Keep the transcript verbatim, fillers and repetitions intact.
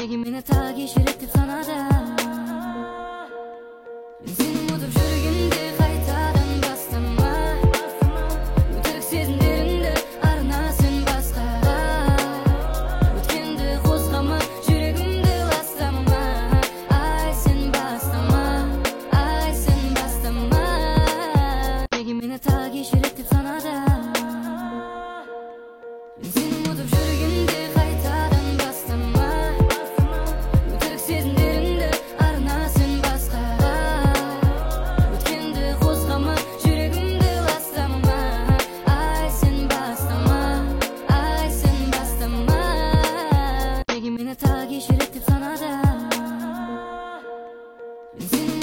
Неге мені так ешелетіп санада? Мен сені ұмытып жүргенде қайтадан бастама. Өтірік сезімдеріңді арнасын басқаға. Өткенді қозғама, жүрегімді ластама. Ай, сен бастама, ай, сен бастама. Неге мені так ешелетіп санада? Мен сені ұмытып жүргенде қайтадан бастама. Өтірік сезімдеріңді арнасын басқаға. Өткенді қозғама, жүрегімді ластама. Ай, сен бастама, ай, сен бастама. Неге мені так ешелетіп санада? Мен сені